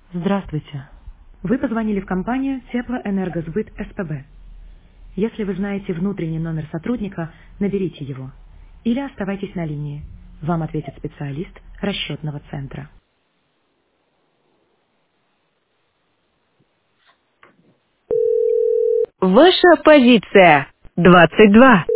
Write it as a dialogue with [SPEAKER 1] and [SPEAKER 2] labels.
[SPEAKER 1] Здравствуйте. Вы позвонили в компанию Теплоэнергосбыт СПБ. Если вы знаете внутренний номер сотрудника, наберите его. Или оставайтесь на линии. Вам ответит специалист расчетного центра.
[SPEAKER 2] Ваша позиция 22.